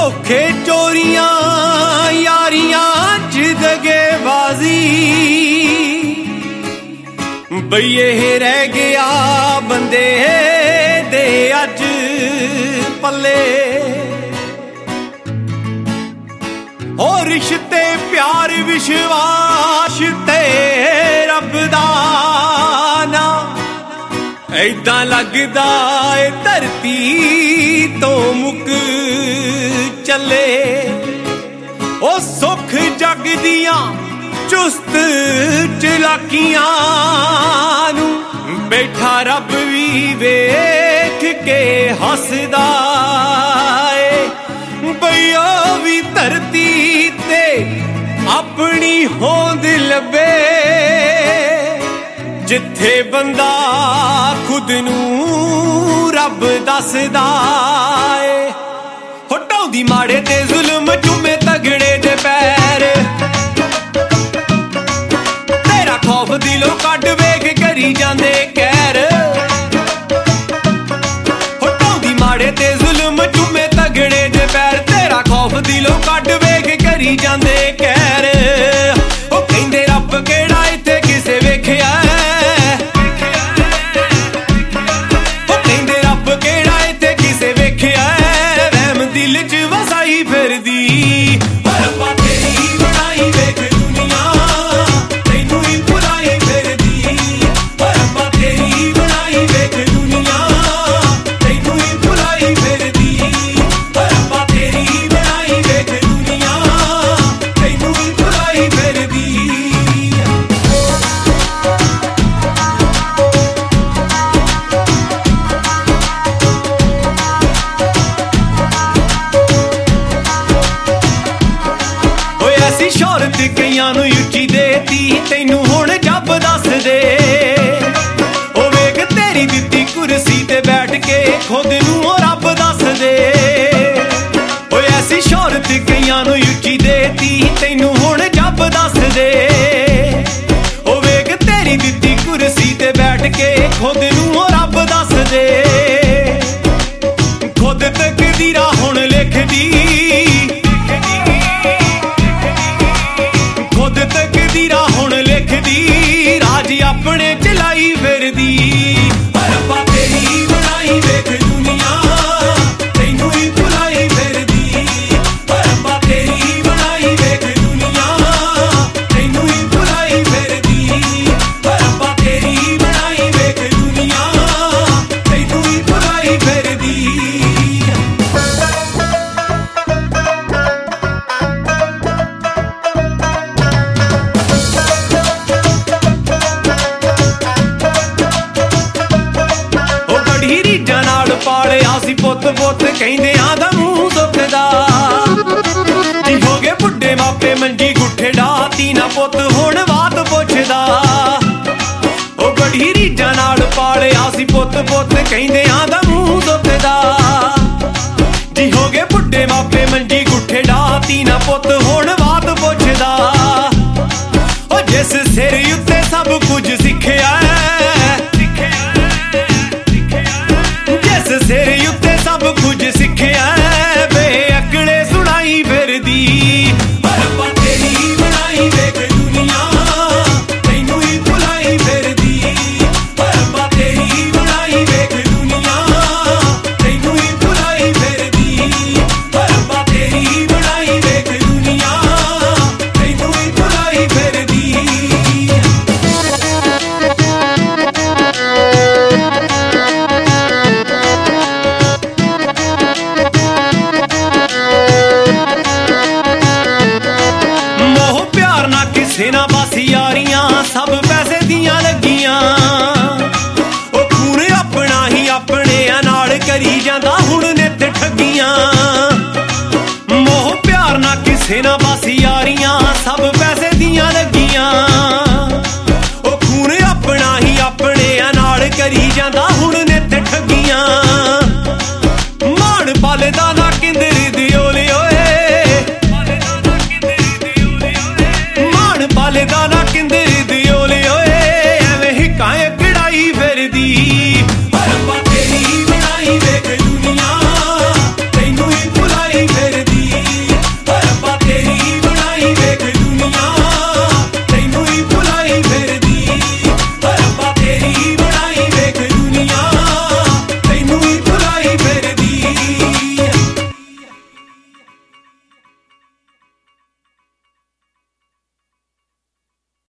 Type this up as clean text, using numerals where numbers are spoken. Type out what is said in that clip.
धोखे चोरियां यारियां च दगेबाजी बई ये रह गया बंदे दे अज पल्ले और रिश्ते प्यार विश्वास ते रब दा ना ऐदां लगदा ए धरती तो मुक चले ओ सुख जग दियां चुस्त चलाकियां नू बैठा रब भी वेख के हसदा ए बईओ भी धरती ते अपनी होंद लबे जिथे बंदा खुद नू रब दसदा ए हो ढाउंदी माड़े ते जुल्म चूमे तगड़े दे पैर तेरा खौफ दिलों कड वेख करी जांदे कैर हो ढाउंदी माड़े ते जुल्म चूमे तगड़े दे पैर तेरा खौफ दिलों कड वेख करी जांदे कैर ओ कहंदे रब केड़ा इत्थे किसे वेखिया शौहरत कईयां नूं उच्ची देती तैनू हुण जब दस दे ओ वेख तेरी दित्ती कुर्सी ते बैठ के खुद नूं रब दस दे ओ ऐसी शौहरत कईयां नूं उच्ची देती तैनू हुण जब दस दे ओ वेख तेरी दित्ती कुर्सी ते बैठ के खुद नूं रब दस दे खुद तकदीरां हुण लिखदी तकदीरा हुण लिखदी राज अपने चलाई फिरदी रब्बा तेरी बनाई वेख दुनिया तैनू ही भुलाई फिरदी रब्बा तेरी बनाई वेख दुनिया तैनू ही भुलाई फिरदी रब्बा तेरी बनाई वेख दुनिया तैनू ही भुलाई फिरदी पालिया सी पुत पुत कहंदियां दा मूंह सुखदा जी हो गए बुढ़े मापे मंजी गुठे डाती ना पुत हुण बात पुछदा ओ बड़ी रीझां नाल पालिया सी पुत पुत कहंदियां दा मूंह सुखदा जी हो गए बुढ़े मापे मंजी गुठे डाती ना पुत हुण बात पुछदा ओ जिस सिर उत्ते सब कुछ सिखिया सिर उत्ते सब कुछ सिखिया बे अकड़े सुनाई फिरदी रब्बा तेरी बनाई वेख दुनिया तैनू ही भुलाई फिरदी रब्बा तेरी बनाई वेख दुनिया तैनू ही भुलाई फिरदी रब्बा तेरी बनाई वेख दुनिया तैनू ही भुलाई फिरदी ना बस यारियां सब पैसे दियां लगियां ओ खून अपना ही अपने नाल करी जांदा हुण नित ठगियां मोह प्यार ना किसे ना बस यारियां सब पैसे दियां लगियां ओ खून अपना ही अपने नाल करी जांदा हुण नित ठगियां मान पलदा ना किंदर दियो लियोए पलदा ना किंदर दियो लियोए एवें हिकां कड़ाई फिरदी